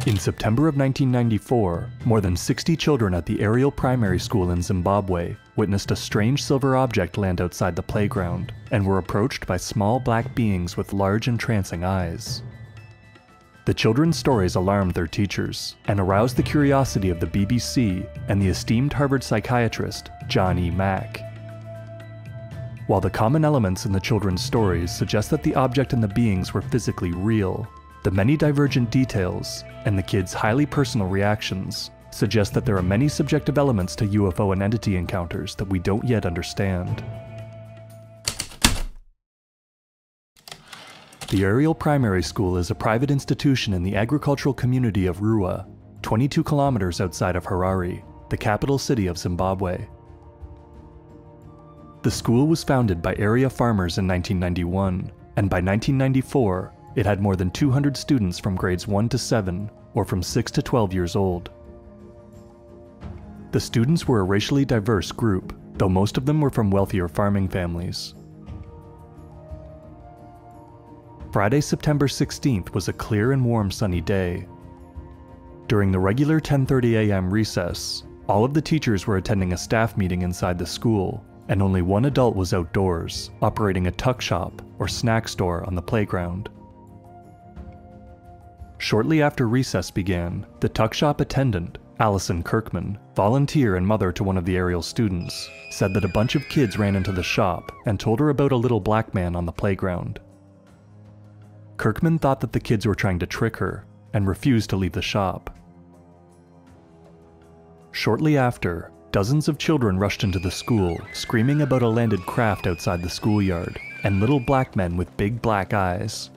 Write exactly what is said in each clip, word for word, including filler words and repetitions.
In September of nineteen ninety-four, more than sixty children at the Ariel Primary School in Zimbabwe witnessed a strange silver object land outside the playground, and were approached by small black beings with large entrancing eyes. The children's stories alarmed their teachers, and aroused the curiosity of the B B C and the esteemed Harvard psychiatrist, John E. Mack. While the common elements in the children's stories suggest that the object and the beings were physically real, the many divergent details, and the kids' highly personal reactions, suggest that there are many subjective elements to U F O and entity encounters that we don't yet understand. The Ariel Primary School is a private institution in the agricultural community of Ruwa, twenty-two kilometers outside of Harare, the capital city of Zimbabwe. The school was founded by area farmers in nineteen ninety-one, and by nineteen ninety-four, it had more than two hundred students from grades one to seven, or from six to twelve years old. The students were a racially diverse group, though most of them were from wealthier farming families. Friday, September sixteenth was a clear and warm sunny day. During the regular ten thirty a m recess, all of the teachers were attending a staff meeting inside the school, and only one adult was outdoors, operating a tuck shop or snack store on the playground. Shortly after recess began, the tuck shop attendant, Allison Kirkman, volunteer and mother to one of the Ariel students, said that a bunch of kids ran into the shop and told her about a little black man on the playground. Kirkman thought that the kids were trying to trick her, and refused to leave the shop. Shortly after, dozens of children rushed into the school, screaming about a landed craft outside the schoolyard, and little black men with big black eyes.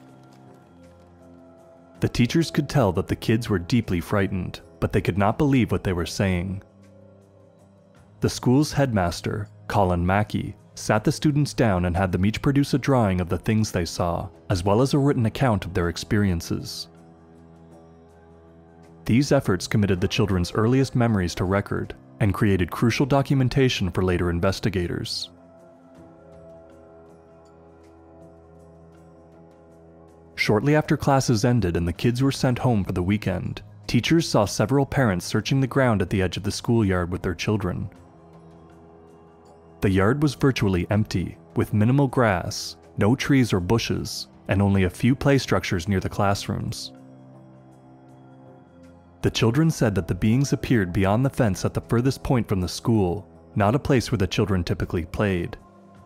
The teachers could tell that the kids were deeply frightened, but they could not believe what they were saying. The school's headmaster, Colin Mackey, sat the students down and had them each produce a drawing of the things they saw, as well as a written account of their experiences. These efforts committed the children's earliest memories to record, and created crucial documentation for later investigators. Shortly after classes ended and the kids were sent home for the weekend, teachers saw several parents searching the ground at the edge of the schoolyard with their children. The yard was virtually empty, with minimal grass, no trees or bushes, and only a few play structures near the classrooms. The children said that the beings appeared beyond the fence at the furthest point from the school, not a place where the children typically played.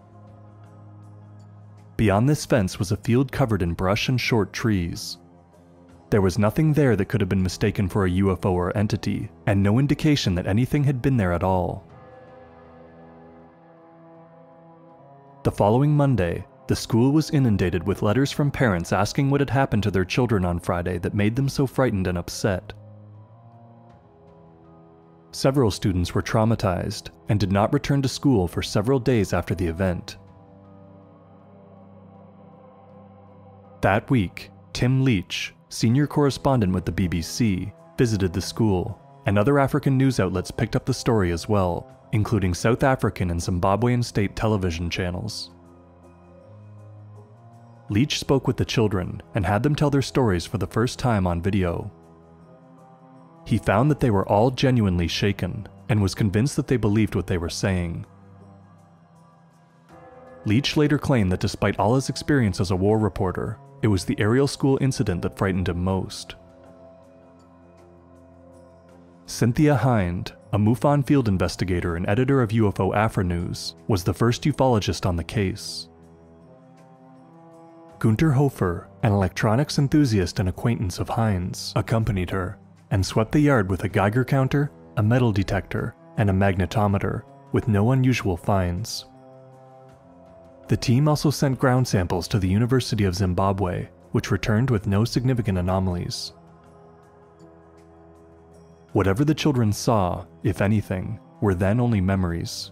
Beyond this fence was a field covered in brush and short trees. There was nothing there that could have been mistaken for a U F O or entity, and no indication that anything had been there at all. The following Monday, the school was inundated with letters from parents asking what had happened to their children on Friday that made them so frightened and upset. Several students were traumatized and did not return to school for several days after the event. That week, Tim Leach, senior correspondent with the B B C, visited the school, and other African news outlets picked up the story as well, including South African and Zimbabwean state television channels. Leach spoke with the children and had them tell their stories for the first time on video. He found that they were all genuinely shaken, and was convinced that they believed what they were saying. Leach later claimed that despite all his experience as a war reporter, it was the Ariel School incident that frightened him most. Cynthia Hind, a MUFON field investigator and editor of U F O Afro News, was the first ufologist on the case. Gunter Hofer, an electronics enthusiast and acquaintance of Hind's, accompanied her, and swept the yard with a Geiger counter, a metal detector, and a magnetometer, with no unusual finds. The team also sent ground samples to the University of Zimbabwe, which returned with no significant anomalies. Whatever the children saw, if anything, were then only memories.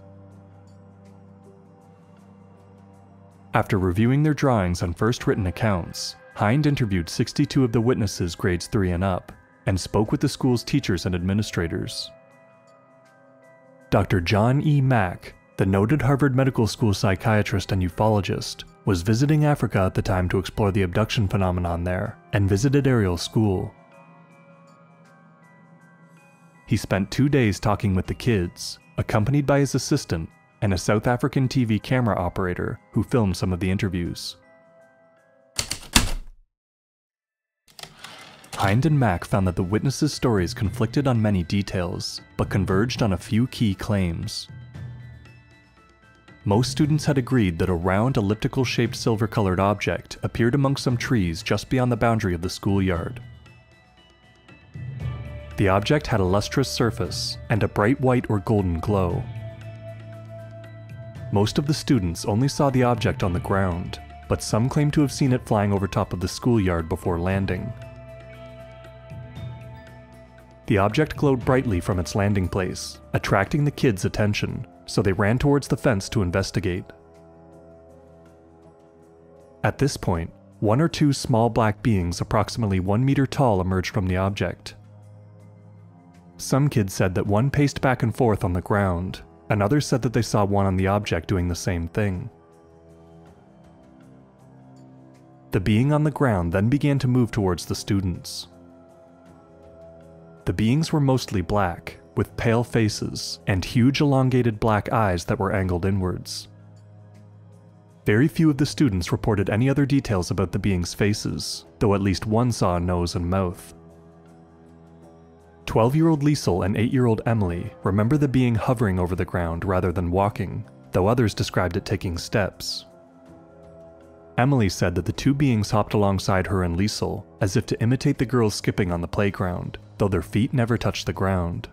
After reviewing their drawings and first written accounts, Hind interviewed sixty-two of the witnesses grades three and up, and spoke with the school's teachers and administrators. Doctor John E. Mack, the noted Harvard Medical School psychiatrist and ufologist, was visiting Africa at the time to explore the abduction phenomenon there, and visited Ariel School. He spent two days talking with the kids, accompanied by his assistant and a South African T V camera operator who filmed some of the interviews. Hind and Mack found that the witnesses' stories conflicted on many details, but converged on a few key claims. Most students had agreed that a round, elliptical-shaped silver-colored object appeared among some trees just beyond the boundary of the schoolyard. The object had a lustrous surface and a bright white or golden glow. Most of the students only saw the object on the ground, but some claimed to have seen it flying over top of the schoolyard before landing. The object glowed brightly from its landing place, attracting the kids' attention, so they ran towards the fence to investigate. At this point, one or two small black beings approximately one meter tall emerged from the object. Some kids said that one paced back and forth on the ground, and others said that they saw one on the object doing the same thing. The being on the ground then began to move towards the students. The beings were mostly black, with pale faces, and huge elongated black eyes that were angled inwards. Very few of the students reported any other details about the beings' faces, though at least one saw a nose and mouth. twelve-year-old Liesel and eight-year-old Emily remember the being hovering over the ground rather than walking, though others described it taking steps. Emily said that the two beings hopped alongside her and Liesel, as if to imitate the girls skipping on the playground, though their feet never touched the ground.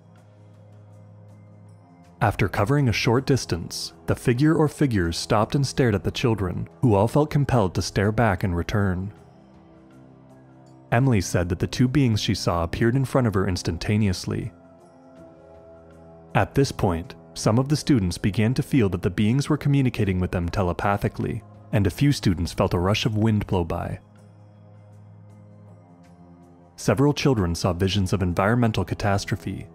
After covering a short distance, the figure or figures stopped and stared at the children, who all felt compelled to stare back in return. Emily said that the two beings she saw appeared in front of her instantaneously. At this point, some of the students began to feel that the beings were communicating with them telepathically, and a few students felt a rush of wind blow by. Several children saw visions of environmental catastrophe.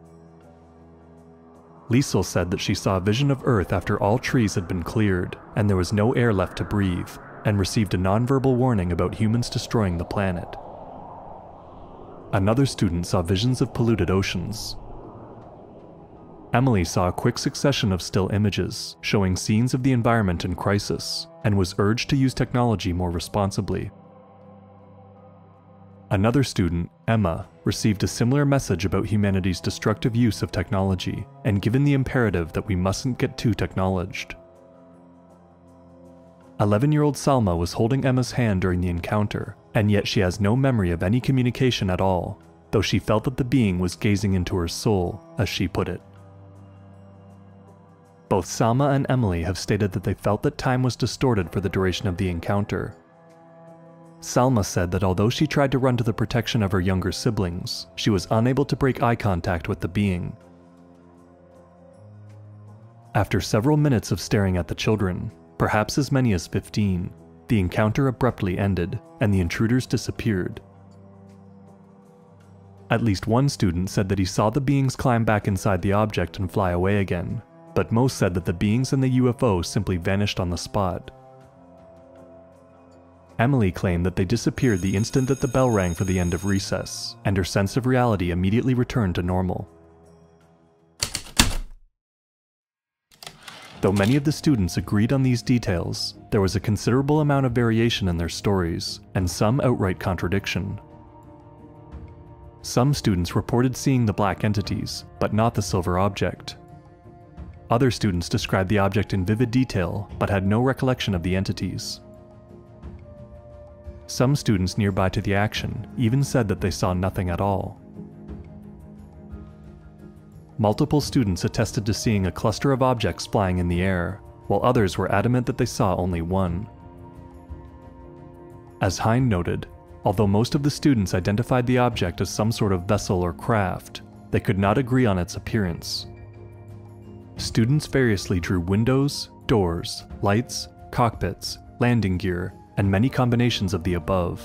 Liesel said that she saw a vision of Earth after all trees had been cleared, and there was no air left to breathe, and received a nonverbal warning about humans destroying the planet. Another student saw visions of polluted oceans. Emily saw a quick succession of still images, showing scenes of the environment in crisis, and was urged to use technology more responsibly. Another student, Emma, received a similar message about humanity's destructive use of technology, and given the imperative that we mustn't get too technologed. eleven-year-old Salma was holding Emma's hand during the encounter, and yet she has no memory of any communication at all, though she felt that the being was gazing into her soul, as she put it. Both Salma and Emily have stated that they felt that time was distorted for the duration of the encounter. Salma said that although she tried to run to the protection of her younger siblings, she was unable to break eye contact with the being. After several minutes of staring at the children, perhaps as many as fifteen, the encounter abruptly ended, and the intruders disappeared. At least one student said that he saw the beings climb back inside the object and fly away again, but most said that the beings in the U F O simply vanished on the spot. Emily claimed that they disappeared the instant that the bell rang for the end of recess, and her sense of reality immediately returned to normal. Though many of the students agreed on these details, there was a considerable amount of variation in their stories, and some outright contradiction. Some students reported seeing the black entities, but not the silver object. Other students described the object in vivid detail, but had no recollection of the entities. Some students nearby to the action even said that they saw nothing at all. Multiple students attested to seeing a cluster of objects flying in the air, while others were adamant that they saw only one. As Hind noted, although most of the students identified the object as some sort of vessel or craft, they could not agree on its appearance. Students variously drew windows, doors, lights, cockpits, landing gear, and many combinations of the above.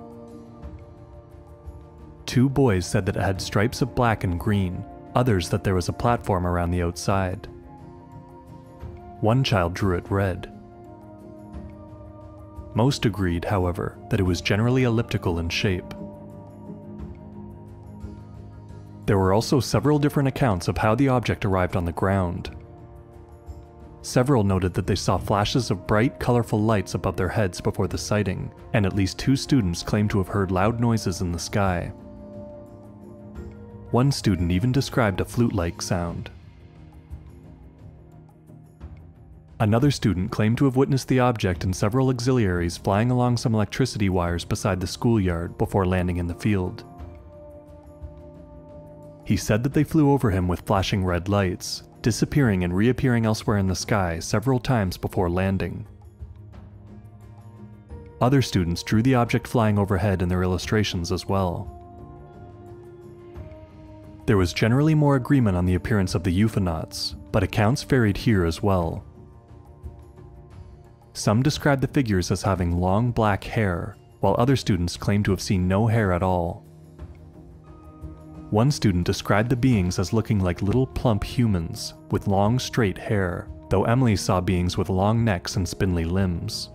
Two boys said that it had stripes of black and green, others that there was a platform around the outside. One child drew it red. Most agreed, however, that it was generally elliptical in shape. There were also several different accounts of how the object arrived on the ground. Several noted that they saw flashes of bright, colorful lights above their heads before the sighting, and at least two students claimed to have heard loud noises in the sky. One student even described a flute-like sound. Another student claimed to have witnessed the object and several auxiliaries flying along some electricity wires beside the schoolyard before landing in the field. He said that they flew over him with flashing red lights, disappearing and reappearing elsewhere in the sky several times before landing. Other students drew the object flying overhead in their illustrations as well. There was generally more agreement on the appearance of the euphonauts, but accounts varied here as well. Some described the figures as having long black hair, while other students claimed to have seen no hair at all. One student described the beings as looking like little plump humans with long straight hair, though Emily saw beings with long necks and spindly limbs.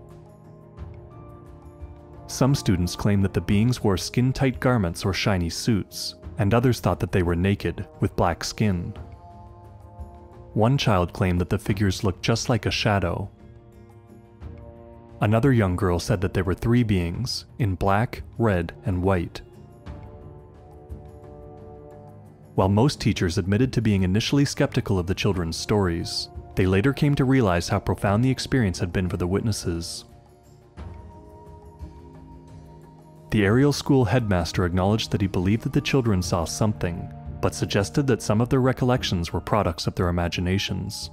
Some students claimed that the beings wore skin-tight garments or shiny suits, and others thought that they were naked, with black skin. One child claimed that the figures looked just like a shadow. Another young girl said that there were three beings, in black, red, and white. While most teachers admitted to being initially skeptical of the children's stories, they later came to realize how profound the experience had been for the witnesses. The Ariel School headmaster acknowledged that he believed that the children saw something, but suggested that some of their recollections were products of their imaginations.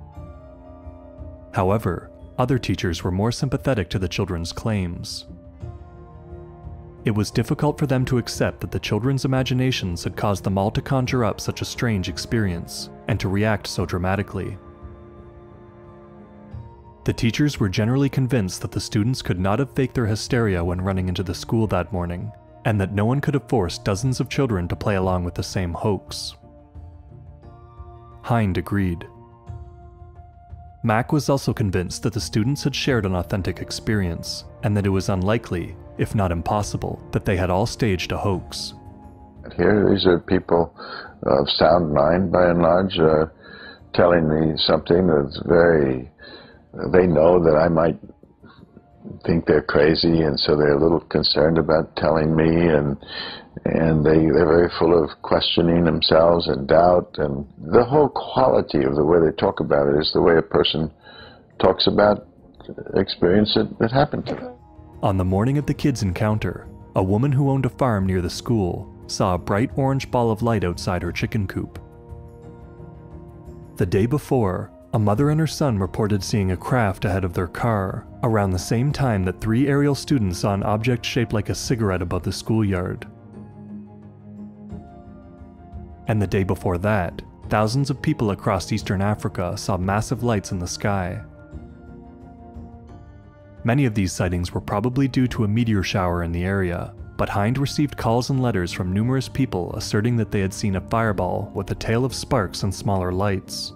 However, other teachers were more sympathetic to the children's claims. It was difficult for them to accept that the children's imaginations had caused them all to conjure up such a strange experience, and to react so dramatically. The teachers were generally convinced that the students could not have faked their hysteria when running into the school that morning, and that no one could have forced dozens of children to play along with the same hoax. Hind agreed. Mack was also convinced that the students had shared an authentic experience, and that it was unlikely, if not impossible, that they had all staged a hoax. Here, these are people of sound mind, by and large, uh, telling me something that's very... They know that I might think they're crazy, and so they're a little concerned about telling me, and and they, they're very full of questioning themselves and doubt, and the whole quality of the way they talk about it is the way a person talks about experience that, that happened to them. On the morning of the kids' encounter, a woman who owned a farm near the school saw a bright orange ball of light outside her chicken coop. The day before, a mother and her son reported seeing a craft ahead of their car, around the same time that three Ariel students saw an object shaped like a cigarette above the schoolyard. And the day before that, thousands of people across Eastern Africa saw massive lights in the sky. Many of these sightings were probably due to a meteor shower in the area, but Hind received calls and letters from numerous people asserting that they had seen a fireball with a tail of sparks and smaller lights.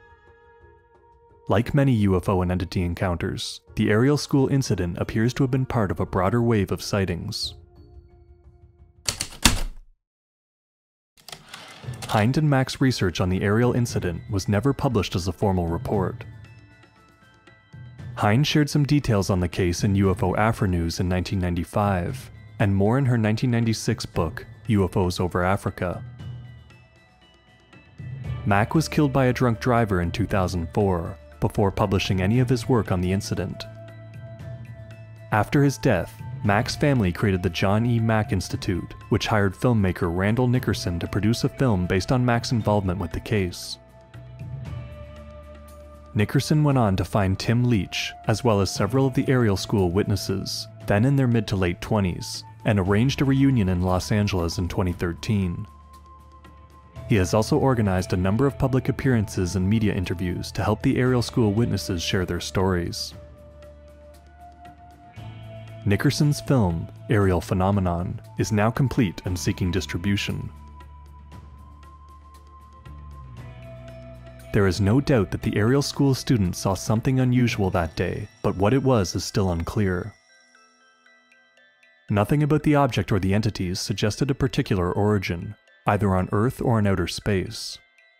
Like many U F O and entity encounters, the Ariel School incident appears to have been part of a broader wave of sightings. Hind and Mack's research on the Ariel incident was never published as a formal report. Hind shared some details on the case in U F O Afronews in nineteen ninety-five, and more in her nineteen ninety-six book, U F Os Over Africa. Mack was killed by a drunk driver in two thousand four, before publishing any of his work on the incident. After his death, Mack's family created the John E. Mack Institute, which hired filmmaker Randall Nickerson to produce a film based on Mack's involvement with the case. Nickerson went on to find Tim Leach, as well as several of the Ariel School witnesses, then in their mid to late twenties, and arranged a reunion in Los Angeles in twenty thirteen. He has also organized a number of public appearances and media interviews to help the Ariel School witnesses share their stories. Nickerson's film, Ariel Phenomenon, is now complete and seeking distribution. There is no doubt that the Ariel School students saw something unusual that day, but what it was is still unclear. Nothing about the object or the entities suggested a particular origin, either on Earth or in outer space.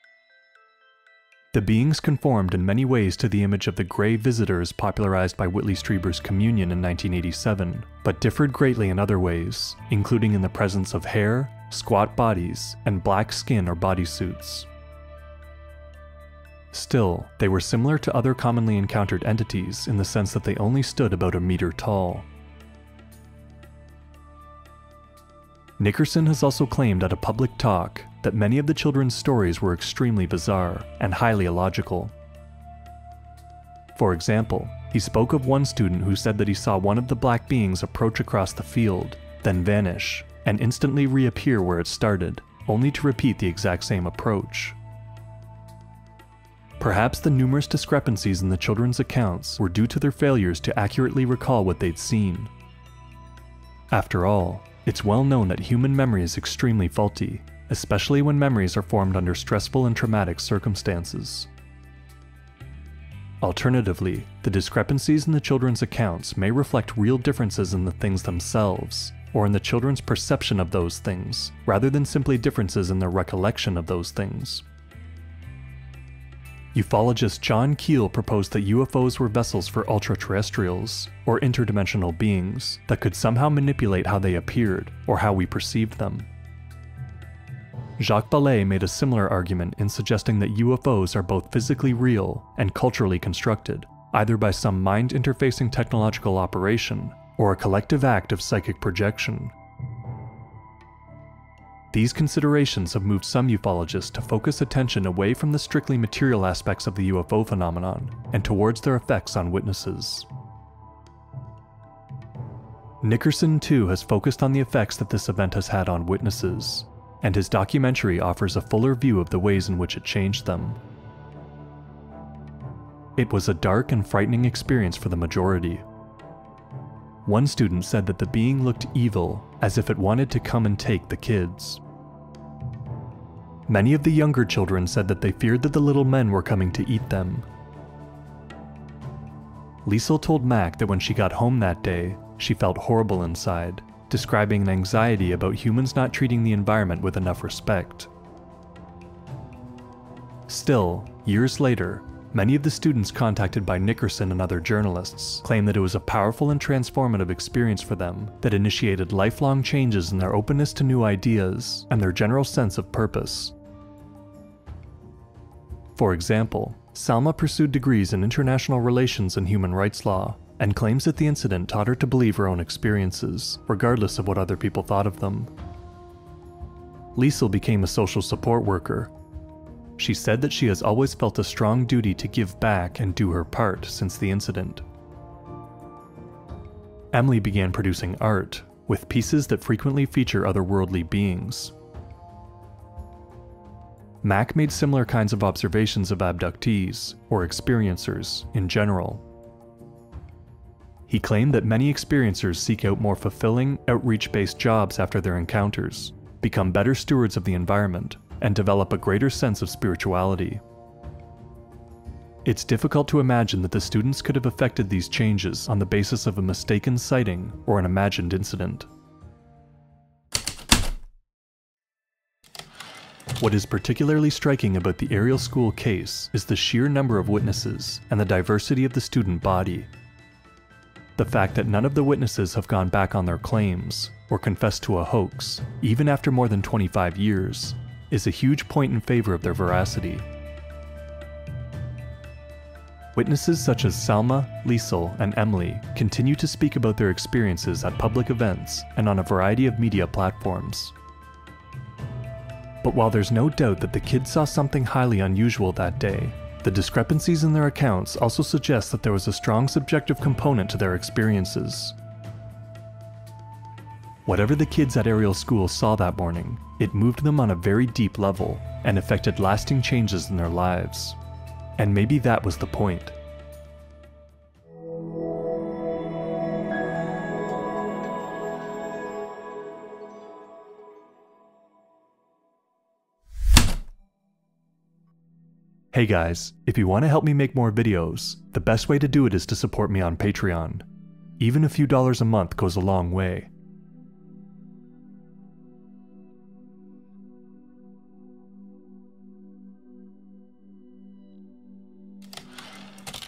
The beings conformed in many ways to the image of the Grey Visitors popularized by Whitley Strieber's Communion in nineteen eighty-seven, but differed greatly in other ways, including in the presence of hair, squat bodies, and black skin or bodysuits. Still, they were similar to other commonly encountered entities in the sense that they only stood about a meter tall. Nickerson has also claimed at a public talk that many of the children's stories were extremely bizarre and highly illogical. For example, he spoke of one student who said that he saw one of the black beings approach across the field, then vanish, and instantly reappear where it started, only to repeat the exact same approach. Perhaps the numerous discrepancies in the children's accounts were due to their failures to accurately recall what they'd seen. After all, it's well known that human memory is extremely faulty, especially when memories are formed under stressful and traumatic circumstances. Alternatively, the discrepancies in the children's accounts may reflect real differences in the things themselves, or in the children's perception of those things, rather than simply differences in their recollection of those things. Ufologist John Keel proposed that U F Os were vessels for ultra-terrestrials, or interdimensional beings, that could somehow manipulate how they appeared, or how we perceived them. Jacques Vallée made a similar argument in suggesting that U F Os are both physically real and culturally constructed, either by some mind-interfacing technological operation, or a collective act of psychic projection. These considerations have moved some ufologists to focus attention away from the strictly material aspects of the U F O phenomenon, and towards their effects on witnesses. Nickerson, too, has focused on the effects that this event has had on witnesses, and his documentary offers a fuller view of the ways in which it changed them. It was a dark and frightening experience for the majority. One student said that the being looked evil, as if it wanted to come and take the kids. Many of the younger children said that they feared that the little men were coming to eat them. Liesl told Mac that when she got home that day, she felt horrible inside, describing an anxiety about humans not treating the environment with enough respect. Still, years later, many of the students contacted by Nickerson and other journalists claim that it was a powerful and transformative experience for them that initiated lifelong changes in their openness to new ideas and their general sense of purpose. For example, Salma pursued degrees in international relations and human rights law, and claims that the incident taught her to believe her own experiences, regardless of what other people thought of them. Liesl became a social support worker. She said that she has always felt a strong duty to give back and do her part since the incident. Emily began producing art, with pieces that frequently feature otherworldly beings. Mac made similar kinds of observations of abductees, or experiencers, in general. He claimed that many experiencers seek out more fulfilling, outreach-based jobs after their encounters, become better stewards of the environment, and develop a greater sense of spirituality. It's difficult to imagine that the students could have affected these changes on the basis of a mistaken sighting or an imagined incident. What is particularly striking about the Ariel School case is the sheer number of witnesses and the diversity of the student body. The fact that none of the witnesses have gone back on their claims, or confessed to a hoax, even after more than twenty-five years, is a huge point in favor of their veracity. Witnesses such as Salma, Liesl, and Emily continue to speak about their experiences at public events and on a variety of media platforms. But while there's no doubt that the kids saw something highly unusual that day, the discrepancies in their accounts also suggest that there was a strong subjective component to their experiences. Whatever the kids at Ariel School saw that morning, it moved them on a very deep level and affected lasting changes in their lives. And maybe that was the point. Hey guys, if you want to help me make more videos, the best way to do it is to support me on Patreon. Even a few dollars a month goes a long way.